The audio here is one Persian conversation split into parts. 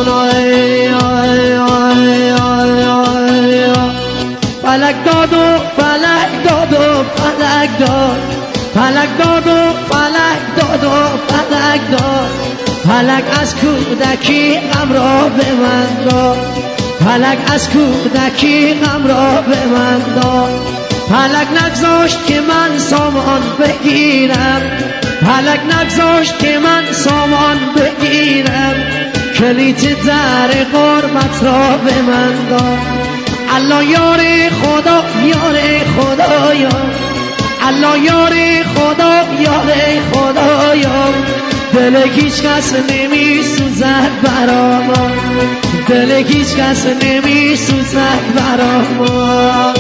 فلک داد و فلک داد و فلک داد، فلک داد و فلک داد و فلک داد، فلک از کودکی غم را به من داد، فلک از کودکی غم را به من داد، فلک نگذاشت که من سامان بگیرم، فلک نگذاشت که من سامان بگیرم، کلید در غربت را به من داد. الله یار خدا یار خدایا، الله یار خدا یار خدایا، دل هیچ کس نمی سوزد برا ما، دل هیچ کس نمی سوزد برا ما.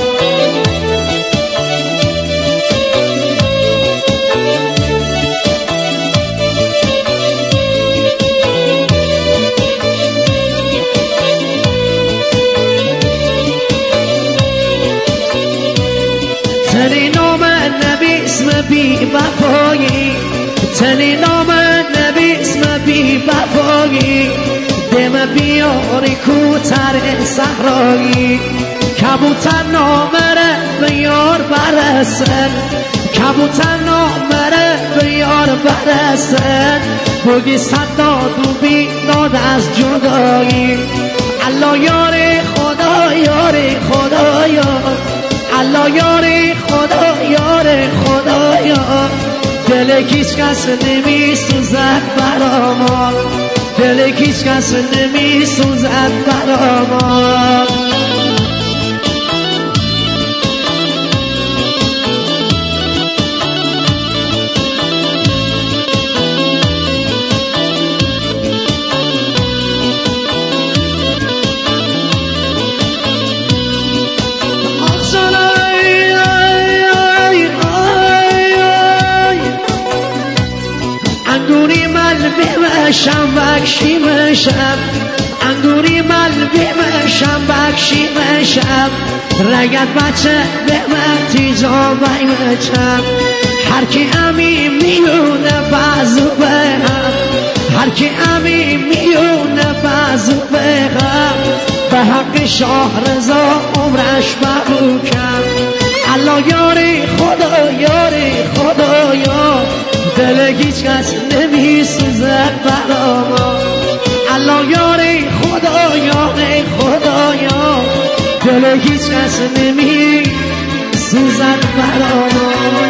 تنی نام نبی اسم بی وفایی، تنی نام نبی اسم بی وفایی، دم بیاری کوتر صحرایی، کبوتر نامره به یار برسن، کبوتر نامره به یار برسن، بگی صد داد و بی داد از جدایی. الله یار خدا یار خدایا، الله یار خدا یار خدایا، دل هیچ کس نمی سوزد برا ما، دل هیچ کس نمی سوزد برا ما. انگوری مل بمشم بکشیمشم، انگوری مل بمشم بکشیمشم، رگت بچه بمتی جا بیمشم، هر کی امی میونه بازو بهم، هر کی امی میونه بازو بهم، به حق شاه رضا عمرش مبروکم. الله یاری خدا یاری خدایا، دل هیچ کس نمی سوزد برا ما، الله یاری خدا یاری خدایا، دل هیچ کس نمی سوزد برا ما.